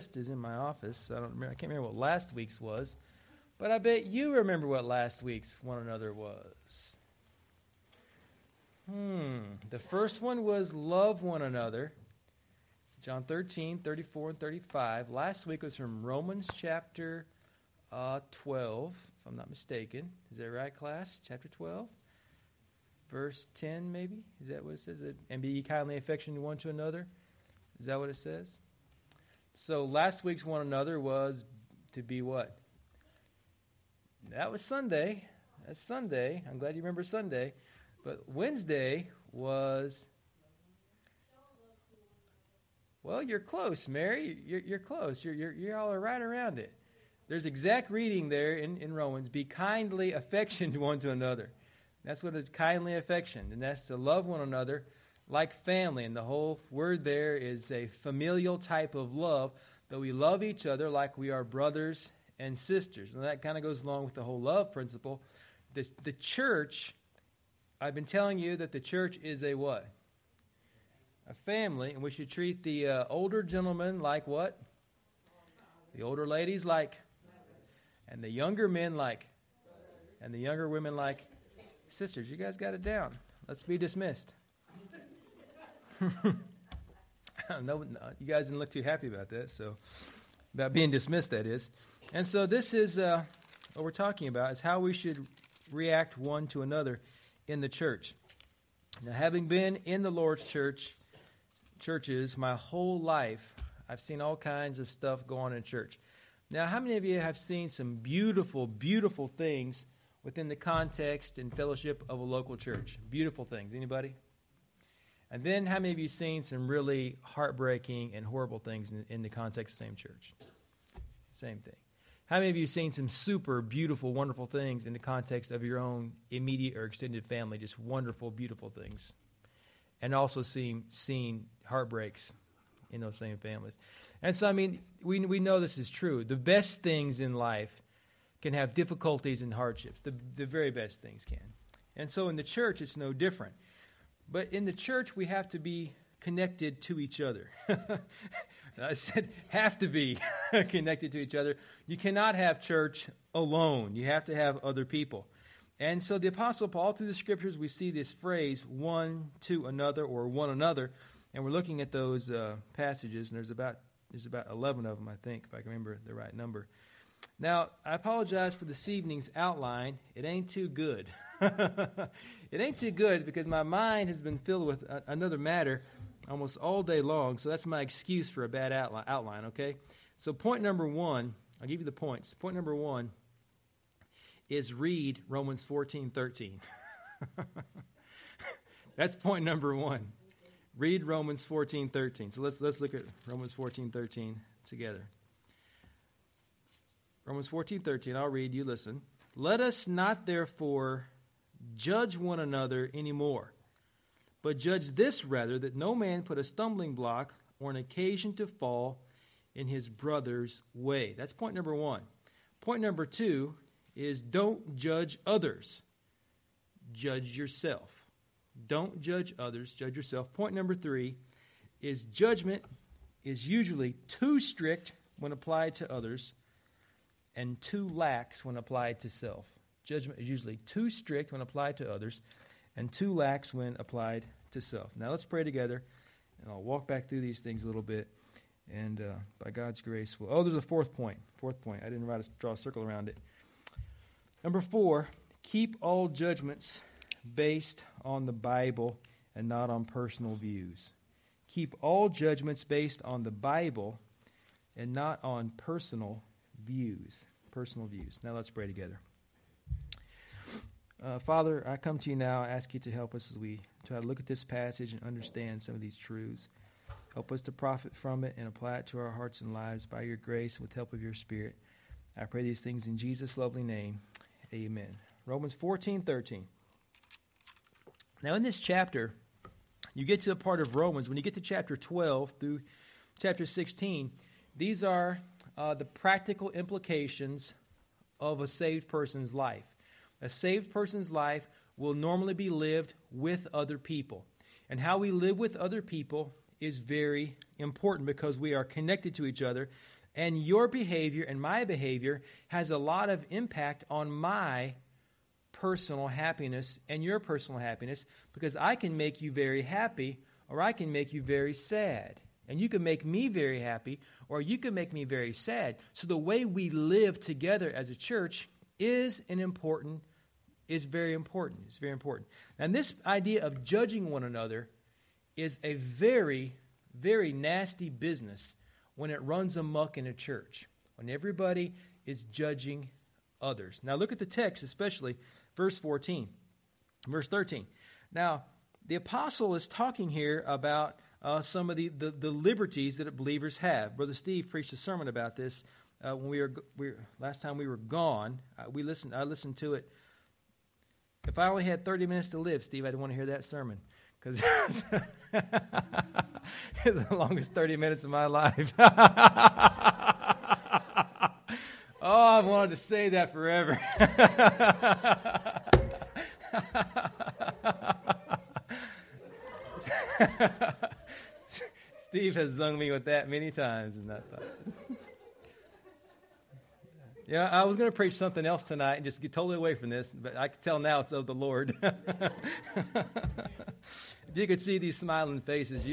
list is in my office. I can't remember what last week's was, but I bet you remember what last week's one another was. The first one was love one another. John 13, 34, and 35. Last week was from Romans chapter 12, if I'm not mistaken. Is that right, class? Chapter 12? Verse 10, maybe? Is that what it says? And be ye kindly affectionate one to another? Is that what it says? So last week's one another was to be what? That was Sunday. That's Sunday. I'm glad you remember Sunday. But Wednesday was... Well, you're close, Mary. You're close. You're all right around it. There's exact reading there in Romans. Be kindly affectioned one to another. That's what a kindly affection. And that's to love one another like family. And the whole word there is a familial type of love, that we love each other like we are brothers and sisters. And that kind of goes along with the whole love principle. The church, I've been telling you that the church is a what? A family, and we should treat the older gentlemen like what? The older ladies like, and the younger men like, and the younger women like sisters. You guys got it down. Let's be dismissed. No, you guys didn't look too happy about that, so about being dismissed, that is. And so this is what we're talking about, is how we should react one to another in the church. Now, having been in the Lord's churches my whole life, I've seen all kinds of stuff go on in church. Now, how many of you have seen some beautiful, beautiful things within the context and fellowship of a local church? Beautiful things. Anybody? And then how many of you seen some really heartbreaking and horrible things in the context of the same church? Same thing. How many of you seen some super beautiful, wonderful things in the context of your own immediate or extended family? Just wonderful, beautiful things. And also seen heartbreaks in those same families. And so, I mean, we know this is true. The best things in life can have difficulties and hardships. The very best things can. And so in the church, it's no different. But in the church, we have to be connected to each other. I said have to be connected to each other. You cannot have church alone. You have to have other people. And so the Apostle Paul, through the Scriptures, we see this phrase, one to another, or one another. And we're looking at those passages, and there's about 11 of them, I think, if I can remember the right number. Now, I apologize for this evening's outline. It ain't too good. It ain't too good because my mind has been filled with another matter almost all day long, so that's my excuse for a bad outline, okay? So point number one, I'll give you the points. Point number one is read Romans 14:13. That's point number one. Read Romans 14:13. So let's look at Romans 14:13 together. Romans 14:13, I'll read, you listen. Let us not therefore judge one another anymore, but judge this rather, that no man put a stumbling block or an occasion to fall in his brother's way. That's point number one. Point number two is don't judge others. Judge yourself. Don't judge others, judge yourself. Point number three is judgment is usually too strict when applied to others and too lax when applied to self. Judgment is usually too strict when applied to others and too lax when applied to self. Now let's pray together, and I'll walk back through these things a little bit, and by God's grace, there's a fourth point. I didn't draw a circle around it. Number 4, keep all judgments based on the Bible and not on personal views. Keep all judgments based on the Bible and not on personal views. Now let's pray together. Father, I come to you now. I ask you to help us as we try to look at this passage and understand some of these truths. Help us to profit from it and apply it to our hearts and lives by your grace and with the help of your Spirit. I pray these things in Jesus' lovely name. Amen. Romans 14:13. Now in this chapter, you get to the part of Romans, when you get to chapter 12 through chapter 16, these are the practical implications of a saved person's life. A saved person's life will normally be lived with other people. And how we live with other people is very important because we are connected to each other, and your behavior and my behavior has a lot of impact on my personal happiness and your personal happiness, because I can make you very happy or I can make you very sad. And you can make me very happy or you can make me very sad. So the way we live together as a church is very important. It's very important. And this idea of judging one another is a very, very nasty business when it runs amok in a church, when everybody is judging others. Now look at the text, especially verse 14, verse 13. Now, the apostle is talking here about some of the liberties that believers have. Brother Steve preached a sermon about this when last time we were gone. I listened to it. If I only had 30 minutes to live, Steve, I'd want to hear that sermon, because it's the longest 30 minutes of my life. Oh, I've wanted to say that forever. Steve has zung me with that many times. And I thought, yeah, I was going to preach something else tonight and just get totally away from this, but I can tell now it's of the Lord. If you could see these smiling faces,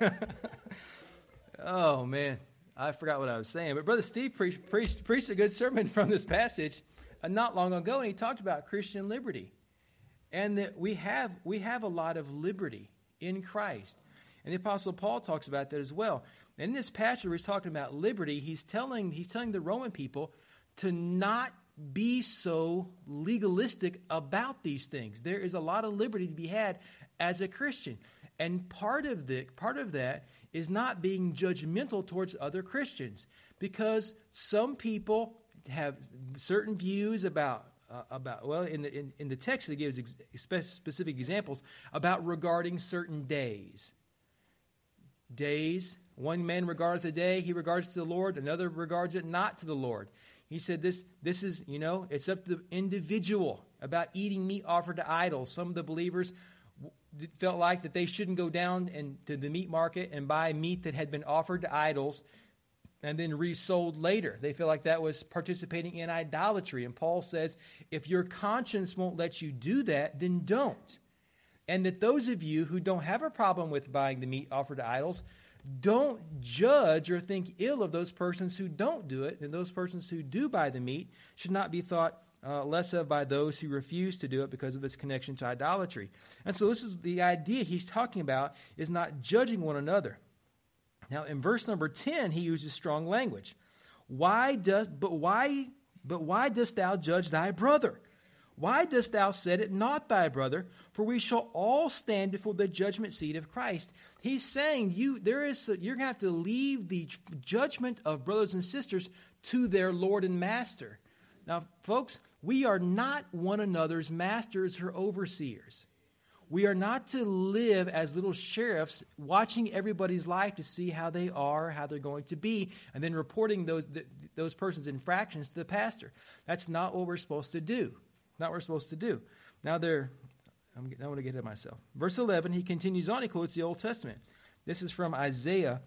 oh man, I forgot what I was saying. But Brother Steve preached a good sermon from this passage not long ago, and he talked about Christian liberty, and that we have a lot of liberty in Christ. And the Apostle Paul talks about that as well. And in this passage where he's talking about liberty, he's telling the Roman people to not be so legalistic about these things. There is a lot of liberty to be had as a Christian. And part of that is not being judgmental towards other Christians, because some people have certain views about in the text it gives specific examples about regarding certain days. One man regards a day, he regards to the Lord, another regards it not to the Lord. He said this is, it's up to the individual about eating meat offered to idols. Some of the believers felt like that they shouldn't go down to the meat market and buy meat that had been offered to idols and then resold later. They feel like that was participating in idolatry. And Paul says, if your conscience won't let you do that, then don't. And that those of you who don't have a problem with buying the meat offered to idols, don't judge or think ill of those persons who don't do it. And those persons who do buy the meat should not be thought less of by those who refuse to do it because of its connection to idolatry. And so this is the idea he's talking about, is not judging one another. Now in verse number 10, he uses strong language. Why dost thou judge thy brother? Why dost thou set it not thy brother? For we shall all stand before the judgment seat of Christ. He's saying you're going to have to leave the judgment of brothers and sisters to their Lord and Master. Now, folks, we are not one another's masters or overseers. We are not to live as little sheriffs watching everybody's life to see how they are, how they're going to be, and then reporting those persons' infractions to the pastor. That's not what we're supposed to do. Not what we're supposed to do. Now I want to get ahead of myself. Verse 11, he continues on. He quotes the Old Testament. This is from Isaiah.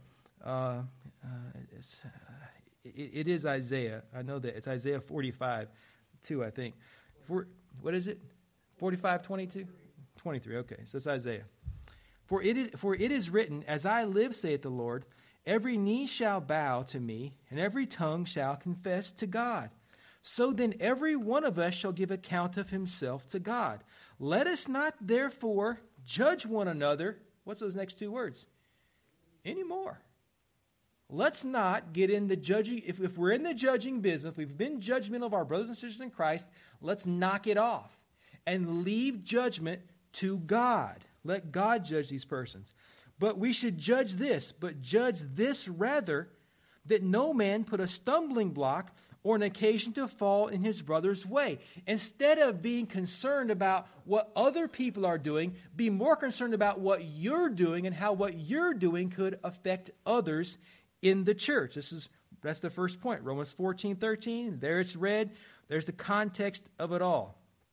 It is Isaiah. I know that. It's Isaiah 45, 2, I think. What is it? 45, 22? 23, okay. So it's Isaiah. For it is written, as I live, saith the Lord, every knee shall bow to me, and every tongue shall confess to God. So then every one of us shall give account of himself to God. Let us not therefore judge one another. What's those next two words? Anymore. Let's not get in the judging. If we're in the judging business, if we've been judgmental of our brothers and sisters in Christ, let's knock it off and leave judgment to God. Let God judge these persons. But we should judge this rather, that no man put a stumbling block or an occasion to fall in his brother's way. Instead of being concerned about what other people are doing, be more concerned about what you're doing and how what you're doing could affect others in the church. That's the first point. Romans 14:13. There it's read. There's the context of it all.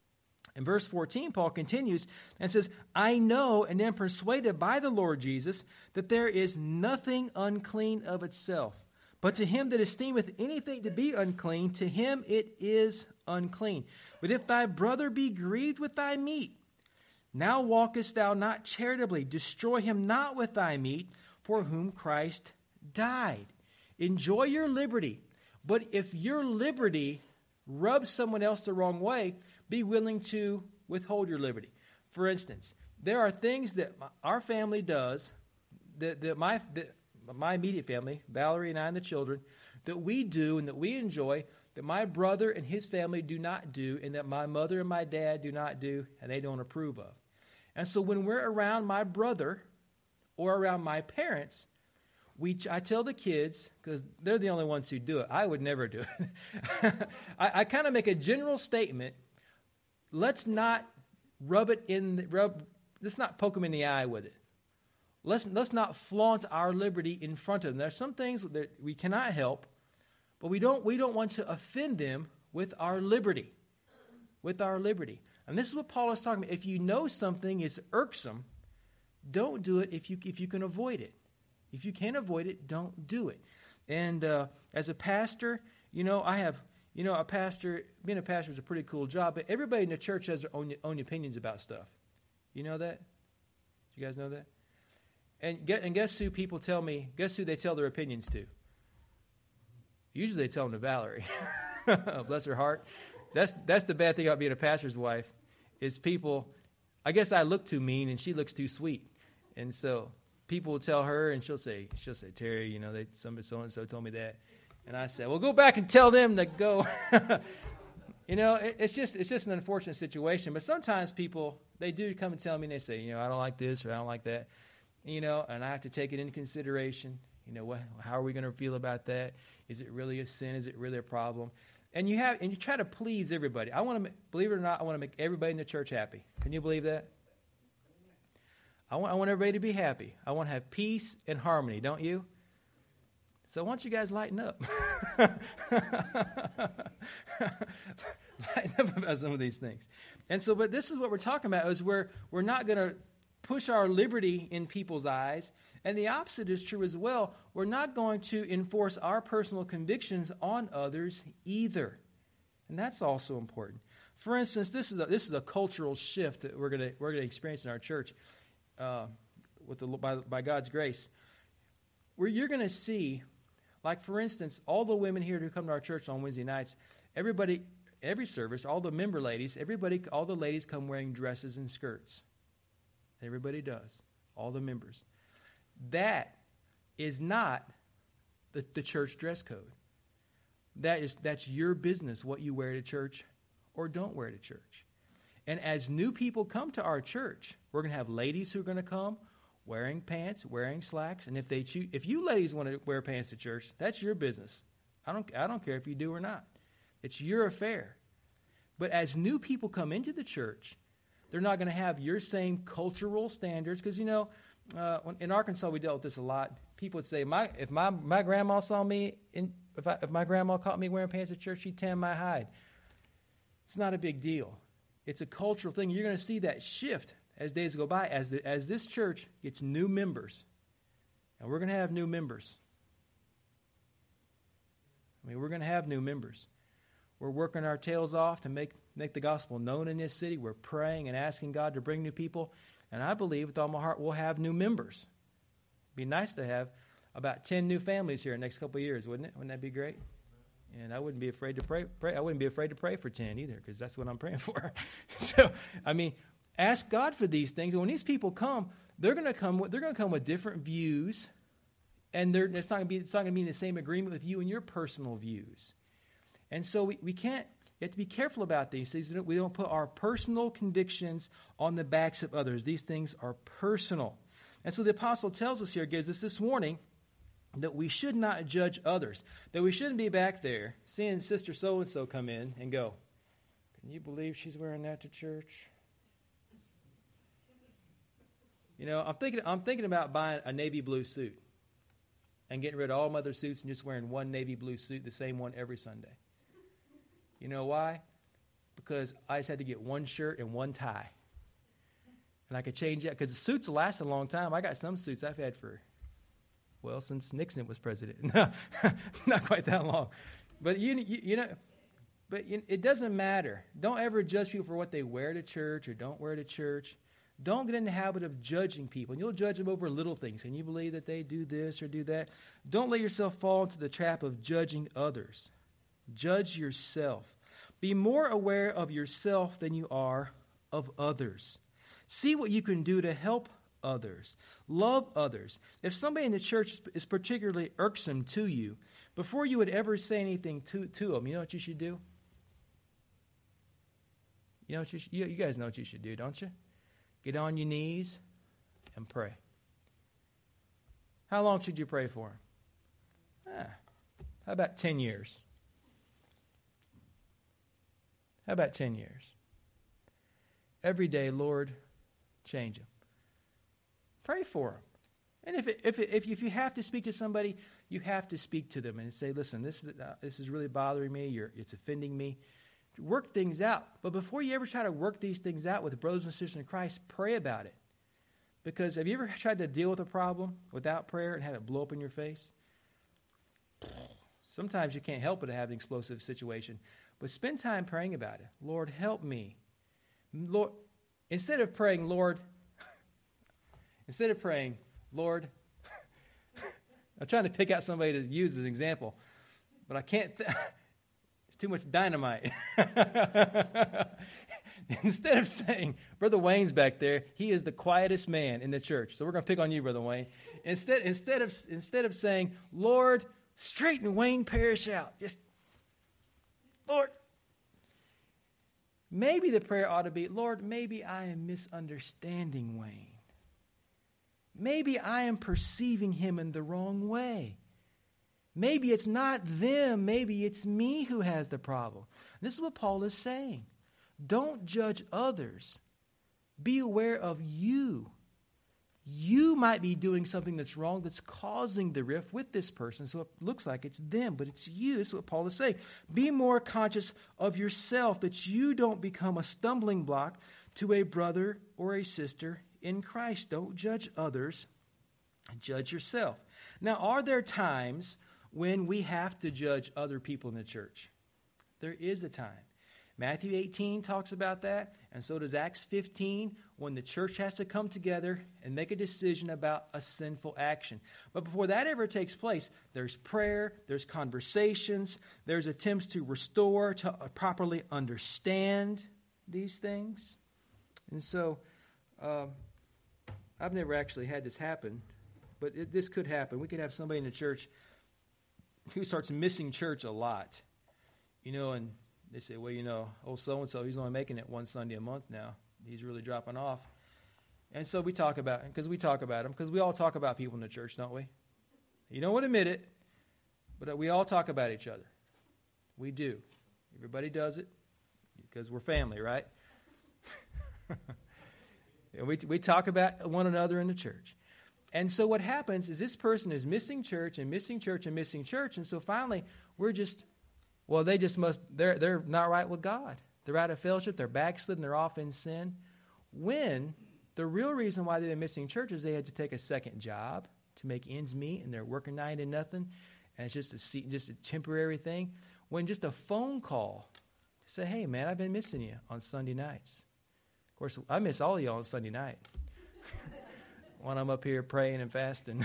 In verse 14, Paul continues and says, I know and am persuaded by the Lord Jesus that there is nothing unclean of itself. But to him that esteemeth anything to be unclean, to him it is unclean. But if thy brother be grieved with thy meat, now walkest thou not charitably. Destroy him not with thy meat, for whom Christ died. Enjoy your liberty. But if your liberty rubs someone else the wrong way, be willing to withhold your liberty. For instance, there are things that our family does, that my immediate family, Valerie and I and the children, that we do and that we enjoy, that my brother and his family do not do, and that my mother and my dad do not do, and they don't approve of. And so when we're around my brother or around my parents, I tell the kids, because they're the only ones who do it. I would never do it. I kind of make a general statement. Let's not let's not poke them in the eye with it. Let's not flaunt our liberty in front of them. There's some things that we cannot help, but we don't want to offend them with our liberty. With our liberty. And this is what Paul is talking about. If you know something is irksome, don't do it if you can avoid it. If you can't avoid it, don't do it. And as a pastor, being a pastor is a pretty cool job, but everybody in the church has their own opinions about stuff. You know that? Do you guys know that? And guess who people tell me, guess who they tell their opinions to? Usually they tell them to Valerie. Bless her heart. That's the bad thing about being a pastor's wife, is people, I guess I look too mean and she looks too sweet. And so people will tell her and she'll say, Terry, somebody so-and-so told me that. And I said, well, go back and tell them to go. It's just an unfortunate situation. But sometimes people, they do come and tell me, and they say, I don't like this or I don't like that. And I have to take it into consideration. How are we going to feel about that? Is it really a sin? Is it really a problem? And you try to please everybody. Believe it or not, I want to make everybody in the church happy. Can you believe that? I want everybody to be happy. I want to have peace and harmony, don't you? So why don't you guys lighten up? Lighten up about some of these things. And so, but this is what we're talking about, is we're not going to push our liberty in people's eyes. And the opposite is true as well. We're not going to enforce our personal convictions on others either. And that's also important. For instance, this is a cultural shift that we're going to experience in our church by God's grace. Where you're going to see, like for instance, all the women here who come to our church on Wednesday nights, every service, all the member ladies, all the ladies come wearing dresses and skirts. Everybody does. All the members. That is not the church dress code. That's your business, what you wear to church or don't wear to church. And as new people come to our church, we're going to have ladies who are going to come wearing pants, wearing slacks, and if you ladies want to wear pants to church, that's your business. I don't care if you do or not. It's your affair. But as new people come into the church, they're not going to have your same cultural standards. Because, in Arkansas, we dealt with this a lot. People would say, if my grandma saw me, if my grandma caught me wearing pants at church, she'd tan my hide. It's not a big deal. It's a cultural thing. You're going to see that shift as days go by, as this church gets new members. And we're going to have new members. We're going to have new members. We're working our tails off to make the gospel known in this city. We're praying and asking God to bring new people. And I believe with all my heart we'll have new members. It'd be nice to have about 10 new families here in the next couple of years, wouldn't it? Wouldn't that be great? And I wouldn't be afraid to pray. I wouldn't be afraid to pray for 10 either, because that's what I'm praying for. So, ask God for these things. And when these people come, they're going to come with different views, and it's not going to be in the same agreement with you and your personal views. And so we can't. You have to be careful about these things. We don't put our personal convictions on the backs of others. These things are personal. And so the apostle tells us here, gives us this warning, that we should not judge others. That we shouldn't be back there seeing Sister so-and-so come in and go, can you believe she's wearing that to church? I'm thinking about buying a navy blue suit and getting rid of all my other suits and just wearing one navy blue suit, the same one every Sunday. You know why? because I just had to get one shirt and one tie. And I could change that, because the suits will last a long time. I got some suits I've had for, well, since Nixon was president. No, not quite that long. But, it doesn't matter. Don't ever judge people for what they wear to church or don't wear to church. Don't get in the habit of judging people. And you'll judge them over little things. Can you believe that they do this or do that? Don't let yourself fall into the trap of judging others. Judge yourself. Be more aware of yourself than you are of others. See what you can do to help others. Love others. If somebody in the church is particularly irksome to you, before you would ever say anything to them, you know what you should do? You know what you guys know what you should do, don't you? Get on your knees and pray. How long should you pray for them? How about 10 years? How about 10 years? Every day, Lord, change them. Pray for them. And if you have to speak to somebody, you have to speak to them and say, listen, this is really bothering me. It's offending me. Work things out. But before you ever try to work these things out with brothers and sisters in Christ, pray about it. Because have you ever tried to deal with a problem without prayer and have it blow up in your face? Sometimes you can't help but have an explosive situation. But spend time praying about it. Lord, help me. Lord, instead of praying, Lord, I'm trying to pick out somebody to use as an example, but I can't. It's too much dynamite. Instead of saying, Brother Wayne's back there, he is the quietest man in the church, so we're going to pick on you, Brother Wayne. Instead of saying, Lord, straighten Wayne Parrish out, just, Lord. Maybe the prayer ought to be, Lord, maybe I am misunderstanding Wayne. Maybe I am perceiving him in the wrong way. Maybe it's not them. Maybe it's me who has the problem. This is what Paul is saying. Don't judge others. Be aware of you. You might be doing something that's wrong that's causing the rift with this person. So it looks like it's them, but it's you. This is what Paul is saying. Be more conscious of yourself, that you don't become a stumbling block to a brother or a sister in Christ. Don't judge others. Judge yourself. Now, are there times when we have to judge other people in the church? There is a time. Matthew 18 talks about that, and so does Acts 15, when the church has to come together and make a decision about a sinful action. But before that ever takes place, there's prayer, there's conversations, there's attempts to restore, to properly understand these things. And so, I've never actually had this happen, but this could happen. We could have somebody in the church who starts missing church a lot, and they say, well, old so-and-so, he's only making it one Sunday a month now. He's really dropping off. And so we talk about him, because we all talk about people in the church, don't we? You don't want to admit it, but we all talk about each other. We do. Everybody does it, because we're family, right? We talk about one another in the church. And so what happens is this person is missing church and missing church and missing church. And so finally, they're not right with God. They're out of fellowship. They're backslidden. They're off in sin. When the real reason why they've been missing church is they had to take a second job to make ends meet, and they're working night and nothing. And it's just a temporary thing. When just a phone call to say, hey, man, I've been missing you on Sunday nights. Of course, I miss all of you on Sunday night when I'm up here praying and fasting.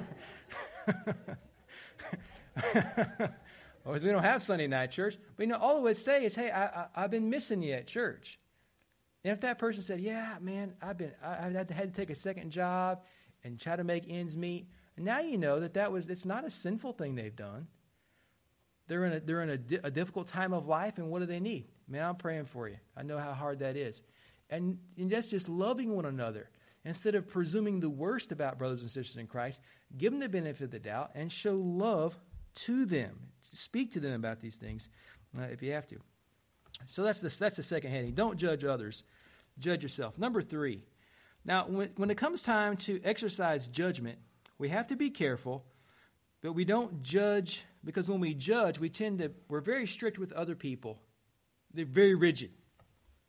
Well, we don't have Sunday night church. But all it would say is, hey, I've been missing you at church. And if that person said, yeah, man, I had to take a second job and try to make ends meet, now you know it's not a sinful thing they've done. They're in a difficult time of life, and what do they need? Man, I'm praying for you. I know how hard that is. And that's just loving one another. Instead of presuming the worst about brothers and sisters in Christ, give them the benefit of the doubt and show love to them. Speak to them about these things if you have to. So that's the second heading. Don't judge others. Judge yourself. Number 3. Now, when it comes time to exercise judgment, we have to be careful, but we don't judge, because when we judge, we're very strict with other people. They're very rigid.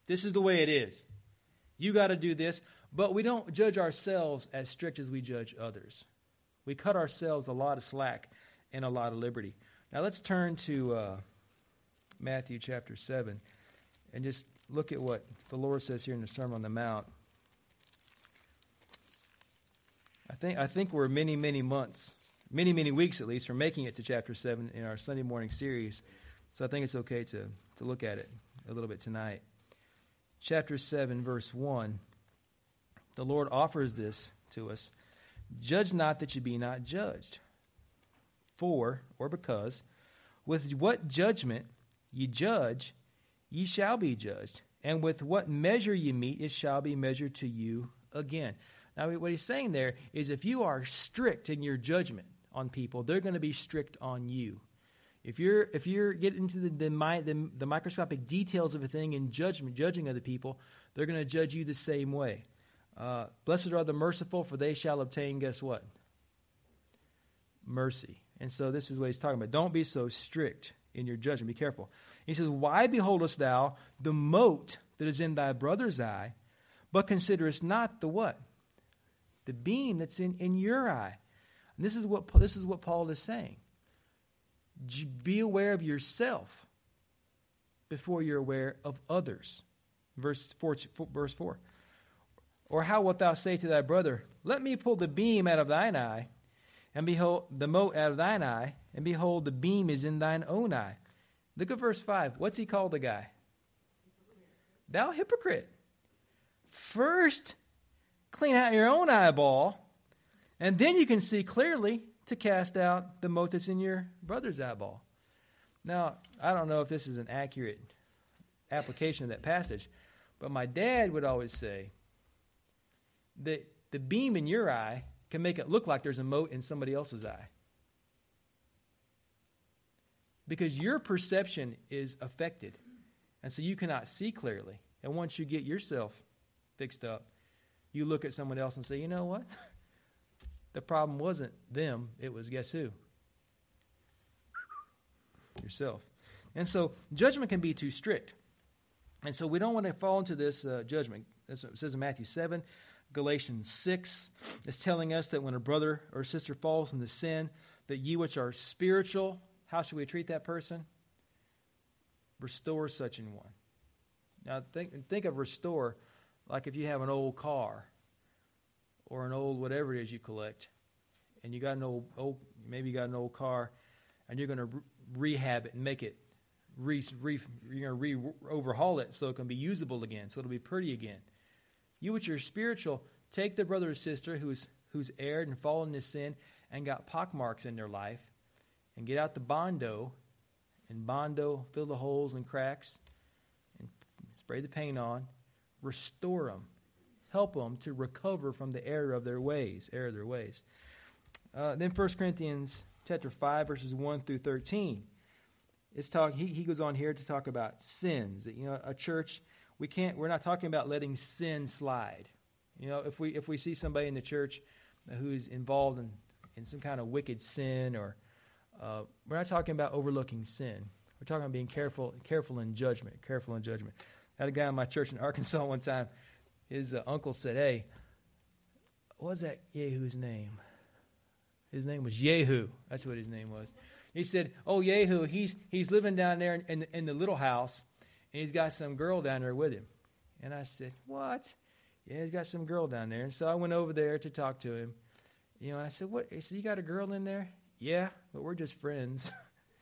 This is the way it is. You got to do this. But we don't judge ourselves as strict as we judge others. We cut ourselves a lot of slack and a lot of liberty. Now let's turn to Matthew chapter 7 and just look at what the Lord says here in the Sermon on the Mount. I think we're many months, many weeks at least, from making it to chapter 7 in our Sunday morning series. So I think it's okay to look at it a little bit tonight. Chapter 7, verse 1, the Lord offers this to us. Judge not that you be not judged. For, or because, with what judgment ye judge, ye shall be judged. And with what measure ye meet, it shall be measured to you again. Now, what he's saying there is if you are strict in your judgment on people, they're going to be strict on you. If you're getting into the microscopic details of a thing in judging other people, they're going to judge you the same way. Blessed are the merciful, for they shall obtain, guess what? Mercy. And so this is what he's talking about. Don't be so strict in your judgment. Be careful. He says, why beholdest thou the mote that is in thy brother's eye, but considerest not the what? The beam that's in your eye. And this is what Paul is saying. Be aware of yourself before you're aware of others. Verse 4. Or how wilt thou say to thy brother, let me pull the beam out of thine eye, and behold the mote out of thine eye, and behold the beam is in thine own eye. Look at verse 5. What's he called the guy? Thou hypocrite. First, clean out your own eyeball, and then you can see clearly to cast out the mote that's in your brother's eyeball. Now, I don't know if this is an accurate application of that passage, but my dad would always say that the beam in your eye can make it look like there's a mote in somebody else's eye. Because your perception is affected, and so you cannot see clearly. And once you get yourself fixed up, you look at someone else and say, you know what? The problem wasn't them, it was guess who? Yourself. And so judgment can be too strict. And so we don't want to fall into this judgment. That's what it says in Matthew 7. Galatians 6 is telling us that when a brother or sister falls into sin, that ye which are spiritual, how should we treat that person? Restore such an one. Now think of restore like if you have an old car or an old whatever it is you collect, and you got an old maybe you got an old car, and you're going to rehab it and make it you're going to overhaul it so it can be usable again, so it'll be pretty again. You which are spiritual, take the brother or sister who's erred and fallen into sin and got pockmarks in their life, and get out the Bondo, and fill the holes and cracks, and spray the paint on, restore them, help them to recover from the error of their ways. Then 1 Corinthians chapter 5, verses 1 through 13. He goes on here to talk about sins. That, a church, we're not talking about letting sin slide. If we see somebody in the church who's involved in some kind of wicked sin, or we're not talking about overlooking sin. We're talking about being careful in judgment. I had a guy in my church in Arkansas one time. His uncle said, "Hey, what was that Yehu's name?" His name was Yehu. That's what his name was. He said, "Oh, Yehu, he's living down there in the little house, and he's got some girl down there with him." And I said, "What?" "Yeah, he's got some girl down there." And so I went over there to talk to him. And I said, "What?" He said, "You got a girl in there?" "Yeah, but we're just friends."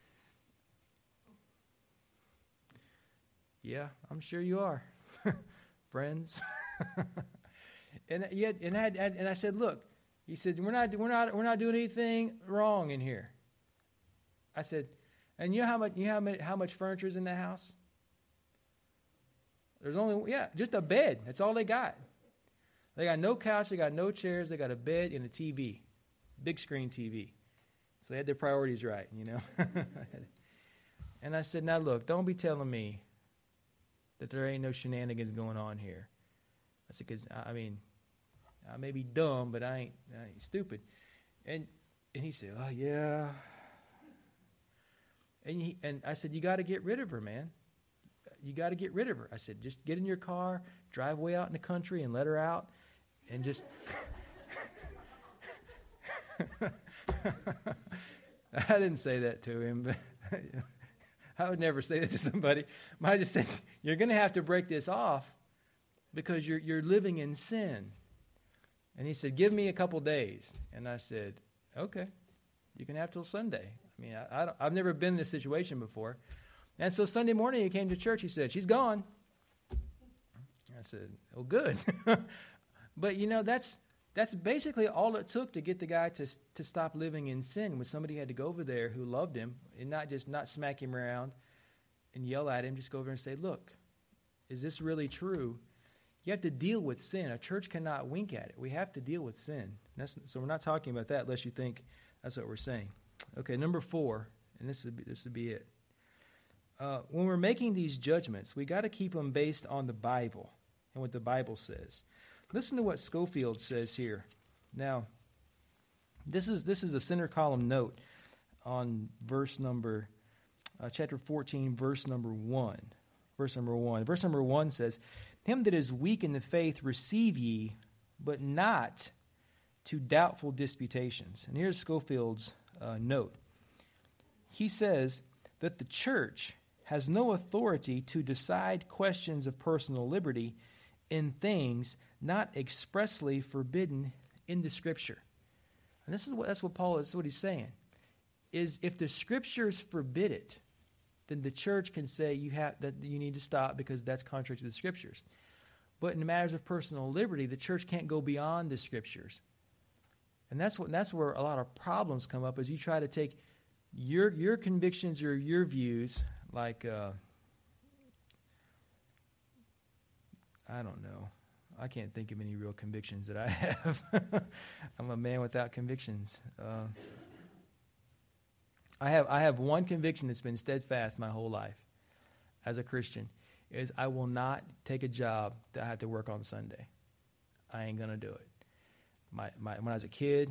"Yeah, I'm sure you are." Friends. And I said, "Look," he said, we're not doing anything wrong in here." I said, "And you know how much furniture is in the house?" There's only just a bed. That's all they got. They got no couch, they got no chairs, they got a bed and a TV, big screen TV. So they had their priorities right, And I said, "Now look, don't be telling me that there ain't no shenanigans going on here." I said, "Because I may be dumb, but I ain't stupid." And he said, "Oh yeah." And I said, "You got to get rid of her, man. you got to get rid of her. I said, just get in your car, drive way out in the country and let her out and just... I didn't say that to him, but I would never say that to somebody. But I just said, you're going to have to break this off because you're living in sin. And he said, give me a couple days. And I said, okay, you can have till Sunday. I mean, I've never been in this situation before. And so Sunday morning he came to church. He said, she's gone. I said, oh, good. But, that's basically all it took to get the guy to stop living in sin, when somebody had to go over there who loved him and not smack him around and yell at him, just go over and say, look, is this really true? You have to deal with sin. A church cannot wink at it. We have to deal with sin. So we're not talking about that unless you think that's what we're saying. Okay, number 4, and this would be it. When we're making these judgments, we got to keep them based on the Bible and what the Bible says. Listen to what Scofield says here. Now, this is a center column note on chapter 14, verse number 1. Verse number 1. Verse number 1 says, him that is weak in the faith receive ye, but not to doubtful disputations. And here's Scofield's note. He says that the church has no authority to decide questions of personal liberty in things not expressly forbidden in the Scripture. And that's what Paul is, what he's saying, is if the Scriptures forbid it, then the church can say that you need to stop because that's contrary to the Scriptures. But in matters of personal liberty, the church can't go beyond the Scriptures. And that's where a lot of problems come up, is you try to take your convictions or your views, like I don't know. I can't think of any real convictions that I have. I'm a man without convictions. I have one conviction that's been steadfast my whole life as a Christian, is I will not take a job that I have to work on Sunday. I ain't going to do it. When I was a kid,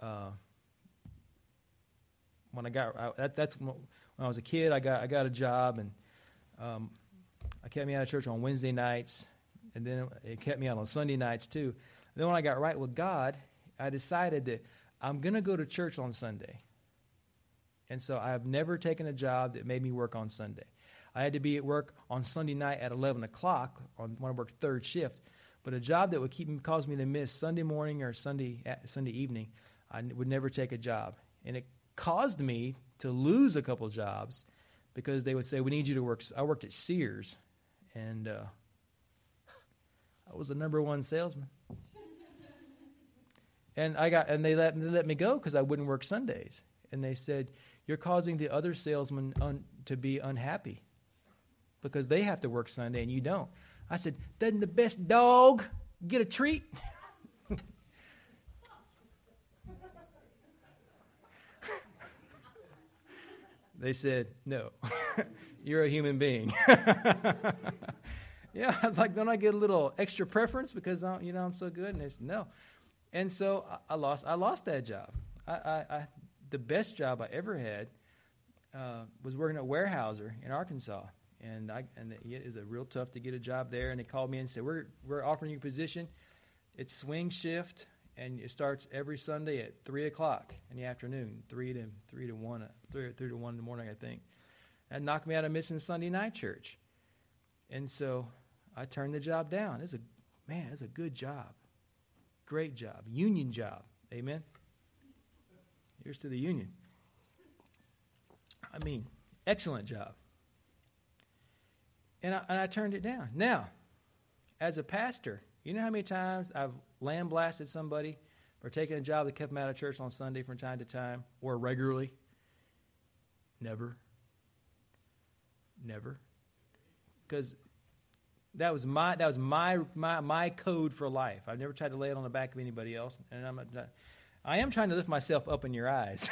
when I was a kid, I got a job, and I kept me out of church on Wednesday nights. And then it kept me out on Sunday nights, too. And then when I got right with God, I decided that I'm going to go to church on Sunday. And so I have never taken a job that made me work on Sunday. I had to be at work on Sunday night at 11 o'clock when I worked third shift. But a job that would cause me to miss Sunday morning or Sunday evening, I would never take a job. And it caused me to lose a couple jobs because they would say, we need you to work. I worked at Sears, and I was the number one salesman. And they let me go because I wouldn't work Sundays. And they said, you're causing the other salesmen to be unhappy because they have to work Sunday and you don't. I said, doesn't the best dog get a treat? They said, no, you're a human being. Yeah, I was like, don't I get a little extra preference because I'm so good? And they said, no. And so I lost that job. The best job I ever had was working at Weyerhaeuser in Arkansas, and it is a real tough to get a job there. And they called me and said, we're offering you a position. It's swing shift, and it starts every Sunday at 3:00 in the afternoon, 3 to 1 in the morning, I think. That knocked me out of missing Sunday night church, and so I turned the job down. It's a good job, great job, union job. Amen. Here's to the union. I mean, excellent job. And I turned it down. Now, as a pastor, you know how many times I've lambasted somebody for taking a job that kept them out of church on Sunday from time to time or regularly? Never. Because that was my code for life. I've never tried to lay it on the back of anybody else, and I am trying to lift myself up in your eyes.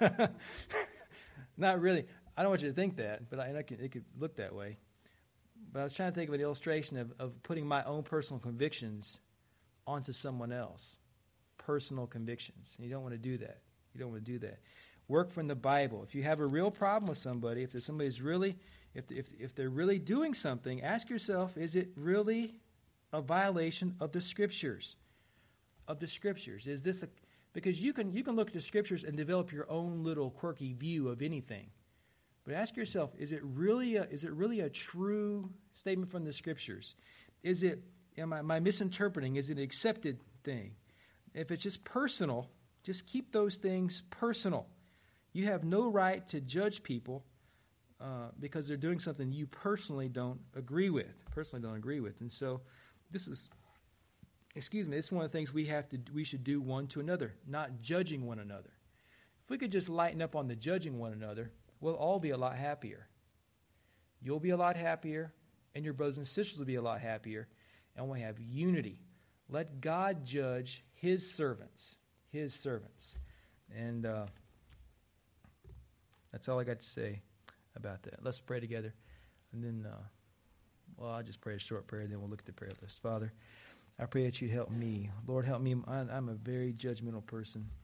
Not really. I don't want you to think that, but it could look that way. But I was trying to think of an illustration of putting my own personal convictions onto someone else. Personal convictions. And you don't want to do that. work from the Bible. If you have a real problem with somebody, if there's somebody's really, if they're really doing something, ask yourself, is it really a violation of the Scriptures? Of the Scriptures. Is this because you can look at the Scriptures and develop your own little quirky view of anything. But ask yourself, is it really a true statement from the Scriptures? Am I misinterpreting? Is it an accepted thing? If it's just personal, just keep those things personal. You have no right to judge people because they're doing something you personally don't agree with. And so this is one of the things we should do one to another, not judging one another. If we could just lighten up on the judging one another, we'll all be a lot happier. You'll be a lot happier, and your brothers and sisters will be a lot happier, and we'll have unity. Let God judge His servants. And that's all I got to say about that. Let's pray together. And then, I'll just pray a short prayer, then we'll look at the prayer list. Father, I pray that you help me. Lord, help me. I'm a very judgmental person.